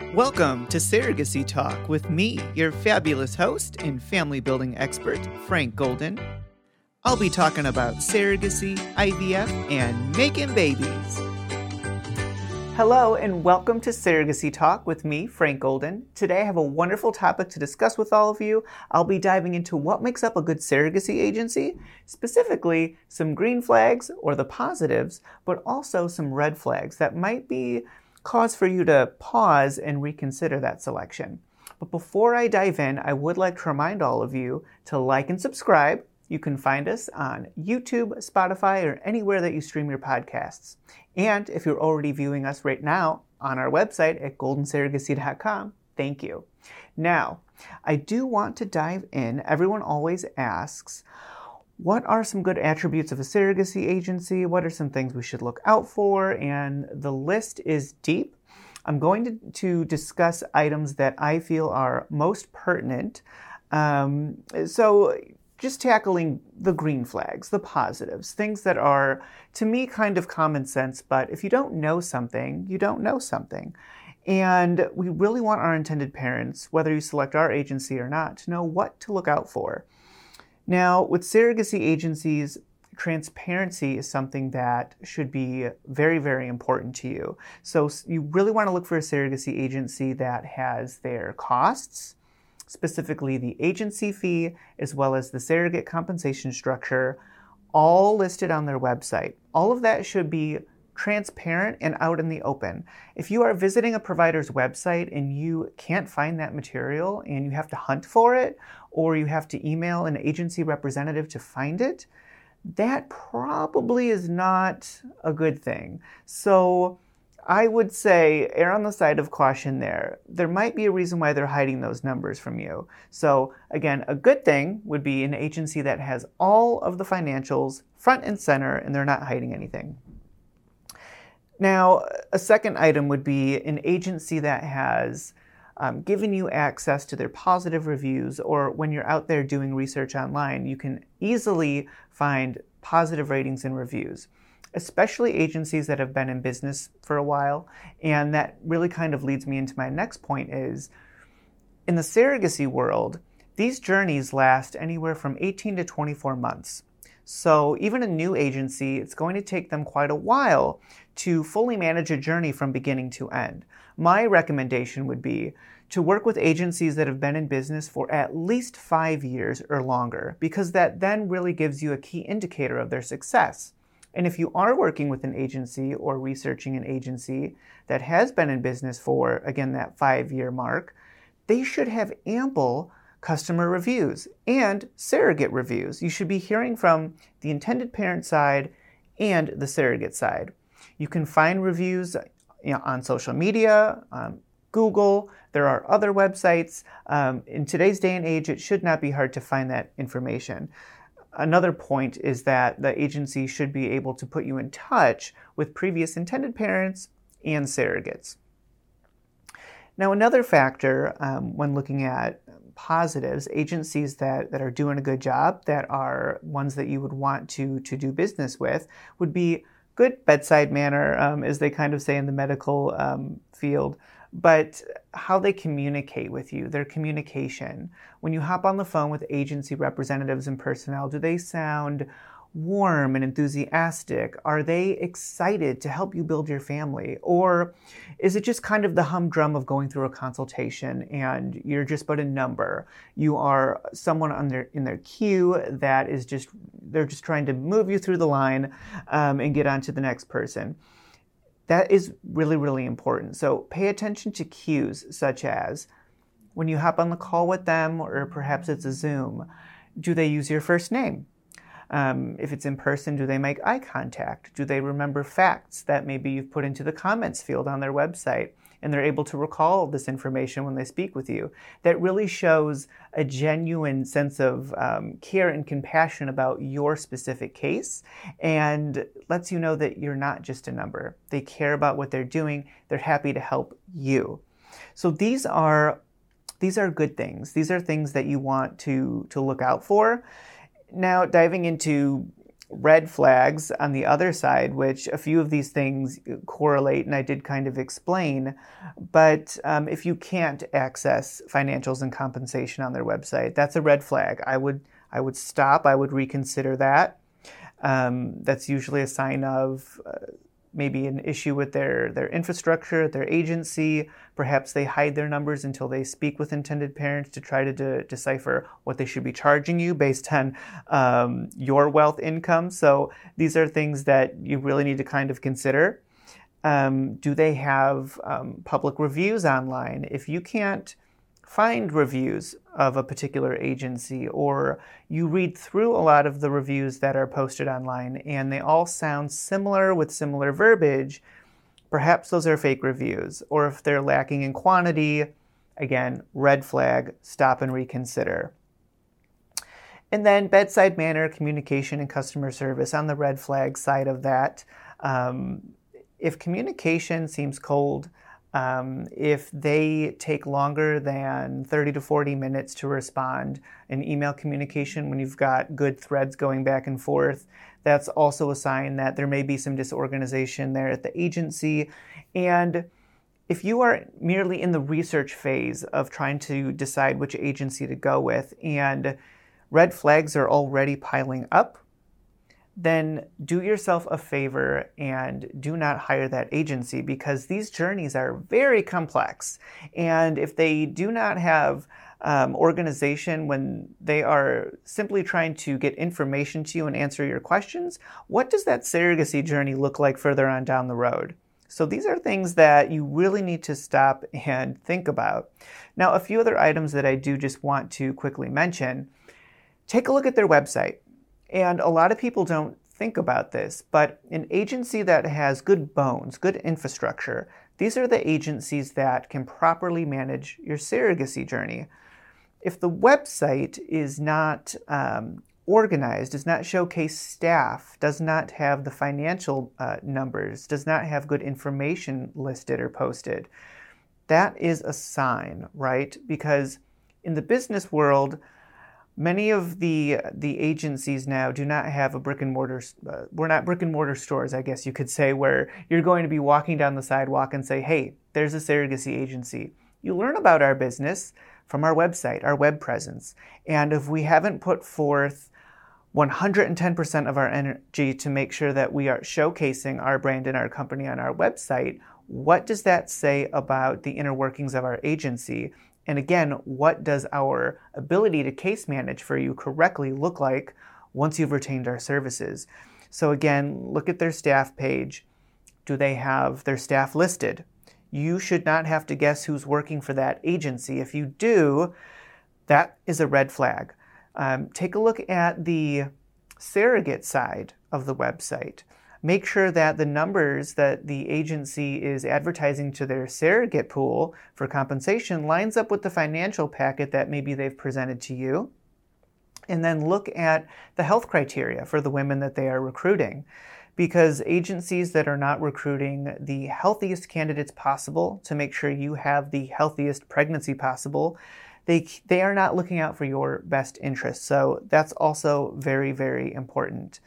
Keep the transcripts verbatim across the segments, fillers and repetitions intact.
Welcome to Surrogacy Talk with me, your fabulous host and family building expert, Frank Golden. I'll be talking about surrogacy, I V F, and making babies. Hello and welcome to Surrogacy Talk with me, Frank Golden. Today I have a wonderful topic to discuss with all of you. I'll be diving into what makes up a good surrogacy agency, specifically some green flags or the positives, but also some red flags that might be cause for you to pause and reconsider that selection. But before I dive in, I would like to remind all of you to like and subscribe. You can find us on YouTube, Spotify, or anywhere that you stream your podcasts. And if you're already viewing us right now on our website at golden surrogacy dot com, thank you. Now, I do want to dive in. Everyone always asks, what are some good attributes of a surrogacy agency? What are some things we should look out for? And the list is deep. I'm going to, to discuss items that I feel are most pertinent. Um, so just tackling the green flags, the positives, things that are, to me, kind of common sense. But if you don't know something, you don't know something. And we really want our intended parents, whether you select our agency or not, to know what to look out for. Now, with surrogacy agencies, transparency is something that should be very, very important to you. So you really want to look for a surrogacy agency that has their costs, specifically the agency fee, as well as the surrogate compensation structure, all listed on their website. All of that should be transparent and out in the open. If you are visiting a provider's website and you can't find that material and you have to hunt for it, or you have to email an agency representative to find it, that probably is not a good thing. So I would say err on the side of caution there. There might be a reason why they're hiding those numbers from you. So again, a good thing would be an agency that has all of the financials front and center and they're not hiding anything. Now, a second item would be an agency that has um, given you access to their positive reviews, or when you're out there doing research online, you can easily find positive ratings and reviews, especially agencies that have been in business for a while. And that really kind of leads me into my next point is, in the surrogacy world, these journeys last anywhere from eighteen to twenty-four months. So even a new agency, it's going to take them quite a while to fully manage a journey from beginning to end. My recommendation would be to work with agencies that have been in business for at least five years or longer, because that then really gives you a key indicator of their success. And if you are working with an agency or researching an agency that has been in business for, again, that five-year mark, they should have ample customer reviews and surrogate reviews. You should be hearing from the intended parent side and the surrogate side. You can find reviews you know, on social media, um, Google. There are other websites. Um, in today's day and age, it should not be hard to find that information. Another point is that the agency should be able to put you in touch with previous intended parents and surrogates. Now, another factor um, when looking at positives, agencies that, that are doing a good job, that are ones that you would want to, to do business with, would be good bedside manner, um, as they kind of say in the medical um, field, but how they communicate with you, their communication. When you hop on the phone with agency representatives and personnel, do they sound warm and enthusiastic? Are they excited to help you build your family? Or is it just kind of the humdrum of going through a consultation and you're just but a number? You are someone on their, in their queue that is just, they're just trying to move you through the line um, and get on to the next person. That is really, really important. So pay attention to cues such as when you hop on the call with them, or perhaps it's a Zoom, do they use your first name? Um, if it's in person, do they make eye contact? Do they remember facts that maybe you've put into the comments field on their website and they're able to recall this information when they speak with you? That really shows a genuine sense of um, care and compassion about your specific case and lets you know that you're not just a number. They care about what they're doing. They're happy to help you. So these are, these are good things. These are things that you want to, to look out for. Now, diving into red flags on the other side, which a few of these things correlate, and I did kind of explain. But um, if you can't access financials and compensation on their website, that's a red flag. I would I would stop. I would reconsider that. Um, that's usually a sign of uh, maybe an issue with their, their infrastructure, their agency. Perhaps they hide their numbers until they speak with intended parents to try to de- decipher what they should be charging you based on um, your wealth income. So these are things that you really need to kind of consider. Um, do they have um, public reviews online? If you can't find reviews of a particular agency, or you read through a lot of the reviews that are posted online and they all sound similar with similar verbiage, perhaps those are fake reviews. Or if they're lacking in quantity, again, red flag, stop and reconsider. And then bedside manner, communication, and customer service on the red flag side of that. Um, if communication seems cold, Um, if they take longer than thirty to forty minutes to respond in email communication when you've got good threads going back and forth, that's also a sign that there may be some disorganization there at the agency. And if you are merely in the research phase of trying to decide which agency to go with and red flags are already piling up, then do yourself a favor and do not hire that agency, because these journeys are very complex. And if they do not have um, organization when they are simply trying to get information to you and answer your questions, what does that surrogacy journey look like further on down the road? So these are things that you really need to stop and think about. Now, a few other items that I do just want to quickly mention. Take a look at their website. And a lot of people don't think about this, but an agency that has good bones, good infrastructure, these are the agencies that can properly manage your surrogacy journey. If the website is not um, organized, does not showcase staff, does not have the financial uh, numbers, does not have good information listed or posted, that is a sign, right? Because in the business world, many of the the agencies now do not have a brick and mortar, uh, we're not brick and mortar stores, I guess you could say, where you're going to be walking down the sidewalk and say, hey, there's a surrogacy agency. You learn about our business from our website, our web presence. And if we haven't put forth one hundred ten percent of our energy to make sure that we are showcasing our brand and our company on our website, what does that say about the inner workings of our agency? And again, what does our ability to case manage for you correctly look like once you've retained our services? So again, look at their staff page. Do they have their staff listed? You should not have to guess who's working for that agency. If you do, that is a red flag. Um, take a look at the surrogate side of the website. Make sure that the numbers that the agency is advertising to their surrogate pool for compensation lines up with the financial packet that maybe they've presented to you. And then look at the health criteria for the women that they are recruiting. Because agencies that are not recruiting the healthiest candidates possible to make sure you have the healthiest pregnancy possible, they, they are not looking out for your best interests. So that's also very, very important.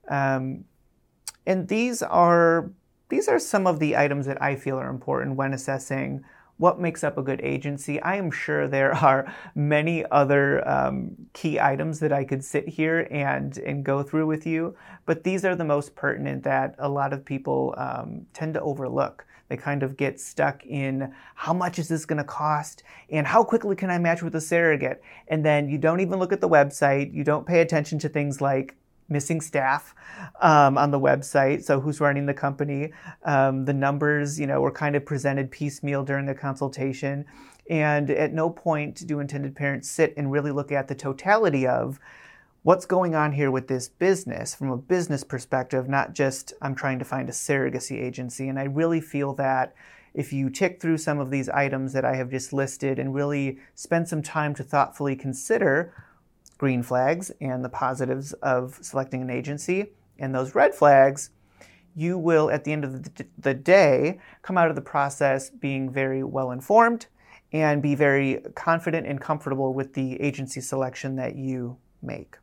Um, And these are these are some of the items that I feel are important when assessing what makes up a good agency. I am sure there are many other um, key items that I could sit here and, and go through with you, but these are the most pertinent that a lot of people um, tend to overlook. They kind of get stuck in how much is this going to cost and how quickly can I match with a surrogate? And then you don't even look at the website. You don't pay attention to things like missing staff um, on the website. So who's running the company? Um, the numbers, you know, were kind of presented piecemeal during the consultation. And at no point do intended parents sit and really look at the totality of what's going on here with this business from a business perspective, not just I'm trying to find a surrogacy agency. And I really feel that if you tick through some of these items that I have just listed and really spend some time to thoughtfully consider green flags and the positives of selecting an agency and those red flags, you will, at the end of the day, come out of the process being very well informed and be very confident and comfortable with the agency selection that you make.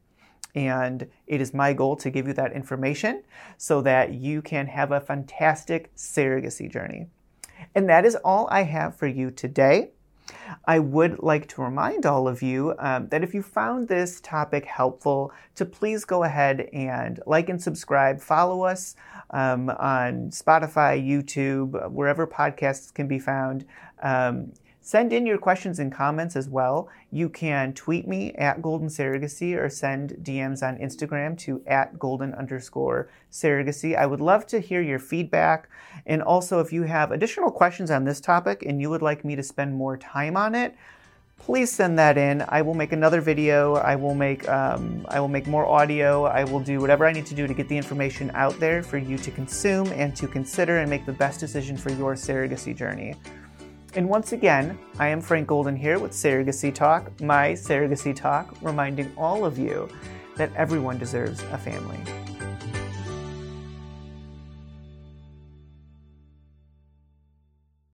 And it is my goal to give you that information so that you can have a fantastic surrogacy journey. And that is all I have for you today. I would like to remind all of you um, that if you found this topic helpful, to please go ahead and like and subscribe. Follow us um, on Spotify, YouTube, wherever podcasts can be found. Um, Send in your questions and comments as well. You can tweet me at Golden Surrogacy or send D Ms on Instagram to at golden underscore surrogacy. I would love to hear your feedback. And also, if you have additional questions on this topic and you would like me to spend more time on it, please send that in. I will make another video. I will make um, I will make more audio. I will do whatever I need to do to get the information out there for you to consume and to consider and make the best decision for your surrogacy journey. And once again, I am Frank Golden here with Surrogacy Talk, my Surrogacy Talk, reminding all of you that everyone deserves a family.